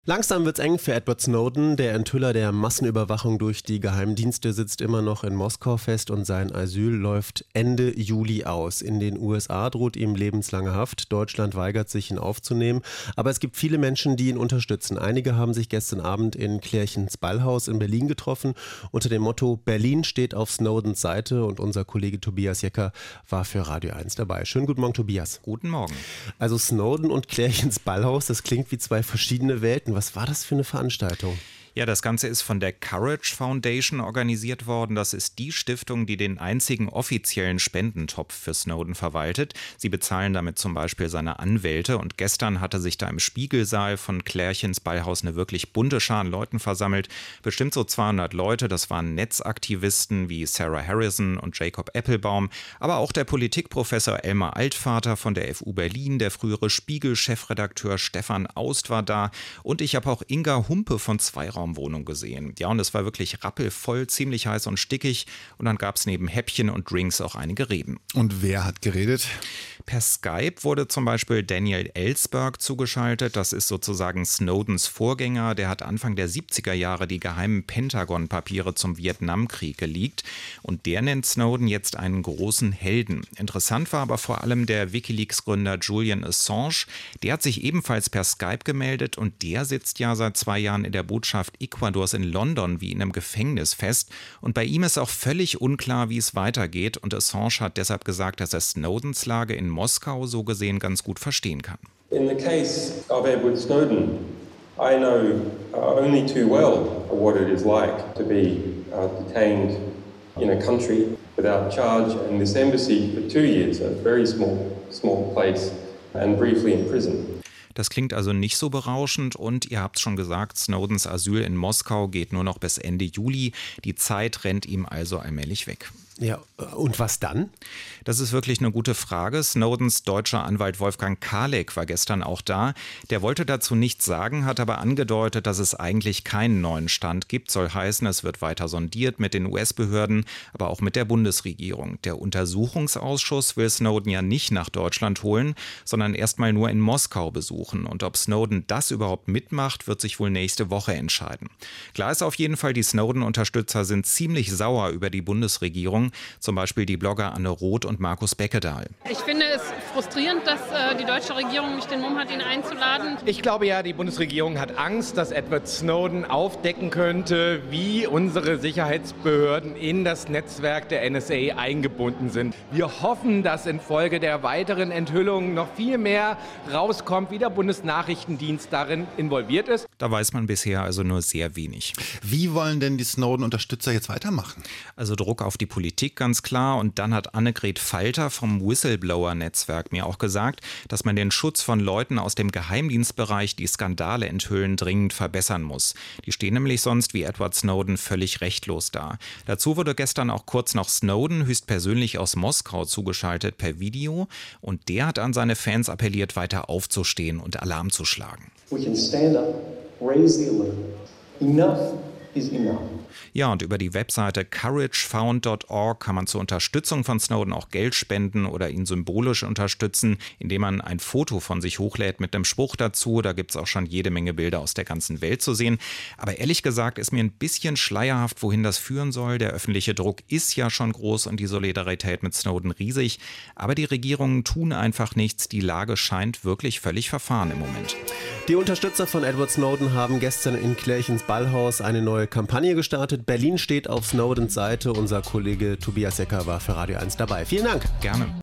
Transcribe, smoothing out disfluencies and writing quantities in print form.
Langsam wird's eng für Edward Snowden. Der Enthüller der Massenüberwachung durch die Geheimdienste sitzt immer noch in Moskau fest und sein Asyl läuft Ende Juli aus. In den USA droht ihm lebenslange Haft. Deutschland weigert sich, ihn aufzunehmen. Aber es gibt viele Menschen, die ihn unterstützen. Einige haben sich gestern Abend in Klärchens Ballhaus in Berlin getroffen unter dem Motto Berlin steht auf Snowdens Seite, und unser Kollege Tobias Jecker war für Radio 1 dabei. Schönen guten Morgen, Tobias. Guten Morgen. Also Snowden und Klärchens Ballhaus, das klingt wie zwei verschiedene Welten. Was war das für eine Veranstaltung? Ja, das Ganze ist von der Courage Foundation organisiert worden. Das ist die Stiftung, die den einzigen offiziellen Spendentopf für Snowden verwaltet. Sie bezahlen damit zum Beispiel seine Anwälte. Und gestern hatte sich da im Spiegelsaal von Klärchens Ballhaus eine wirklich bunte Schar an Leuten versammelt. Bestimmt so 200 Leute. Das waren Netzaktivisten wie Sarah Harrison und Jacob Appelbaum. Aber auch der Politikprofessor Elmar Altvater von der FU Berlin, der frühere Spiegel-Chefredakteur Stefan Aust war da. Und ich habe auch Inga Humpe von Zweiraumwohnung gesehen. Ja, und es war wirklich rappelvoll, ziemlich heiß und stickig. Und dann gab es neben Häppchen und Drinks auch einige Reden. Und wer hat geredet? Per Skype wurde zum Beispiel Daniel Ellsberg zugeschaltet. Das ist sozusagen Snowdens Vorgänger. Der hat Anfang der 70er Jahre die geheimen Pentagon-Papiere zum Vietnamkrieg geleakt. Und der nennt Snowden jetzt einen großen Helden. Interessant war aber vor allem der WikiLeaks-Gründer Julian Assange. Der hat sich ebenfalls per Skype gemeldet und der sitzt ja seit 2 Jahren in der Botschaft Ecuadors in London wie in einem Gefängnis fest. Und bei ihm ist auch völlig unklar, wie es weitergeht. Und Assange hat deshalb gesagt, dass er Snowdens Lage in Moskau so gesehen ganz gut verstehen kann. In the case of Edward Snowden, I know only too well what it is like to be detained in a country without charge, and this embassy for 2 years, a very small place, and briefly in prison. Das klingt also nicht so berauschend und ihr habt es schon gesagt, Snowdens Asyl in Moskau geht nur noch bis Ende Juli. Die Zeit rennt ihm also allmählich weg. Ja, und was dann? Das ist wirklich eine gute Frage. Snowdens deutscher Anwalt Wolfgang Karleck war gestern auch da. Der wollte dazu nichts sagen, hat aber angedeutet, dass es eigentlich keinen neuen Stand gibt. Soll heißen, es wird weiter sondiert mit den US-Behörden, aber auch mit der Bundesregierung. Der Untersuchungsausschuss will Snowden ja nicht nach Deutschland holen, sondern erstmal nur in Moskau besuchen. Und ob Snowden das überhaupt mitmacht, wird sich wohl nächste Woche entscheiden. Klar ist auf jeden Fall, die Snowden-Unterstützer sind ziemlich sauer über die Bundesregierung. Zum Beispiel die Blogger Anne Roth und Markus Beckedahl. Ich finde es frustrierend, dass die deutsche Regierung nicht den Mumm hat, ihn einzuladen. Ich glaube ja, die Bundesregierung hat Angst, dass Edward Snowden aufdecken könnte, wie unsere Sicherheitsbehörden in das Netzwerk der NSA eingebunden sind. Wir hoffen, dass infolge der weiteren Enthüllungen noch viel mehr rauskommt, wie der Bundesnachrichtendienst darin involviert ist. Da weiß man bisher also nur sehr wenig. Wie wollen denn die Snowden-Unterstützer jetzt weitermachen? Also Druck auf die Politik ganz klar. Und dann hat Annegret Falter vom Whistleblower-Netzwerk mir auch gesagt, dass man den Schutz von Leuten aus dem Geheimdienstbereich, die Skandale enthüllen, dringend verbessern muss. Die stehen nämlich sonst wie Edward Snowden völlig rechtlos da. Dazu wurde gestern auch kurz noch Snowden höchstpersönlich aus Moskau zugeschaltet per Video. Und der hat an seine Fans appelliert, weiter aufzustehen und Alarm zu schlagen. We can stand up, raise the alert. Enough is enough. Ja, und über die Webseite couragefound.org kann man zur Unterstützung von Snowden auch Geld spenden oder ihn symbolisch unterstützen, indem man ein Foto von sich hochlädt mit einem Spruch dazu. Da gibt es auch schon jede Menge Bilder aus der ganzen Welt zu sehen. Aber ehrlich gesagt ist mir ein bisschen schleierhaft, wohin das führen soll. Der öffentliche Druck ist ja schon groß und die Solidarität mit Snowden riesig. Aber die Regierungen tun einfach nichts. Die Lage scheint wirklich völlig verfahren im Moment. Die Unterstützer von Edward Snowden haben gestern in Klärchens Ballhaus eine neue Kampagne gestartet. Berlin steht auf Snowdens Seite. Unser Kollege Tobias Jecker war für Radio 1 dabei. Vielen Dank. Gerne.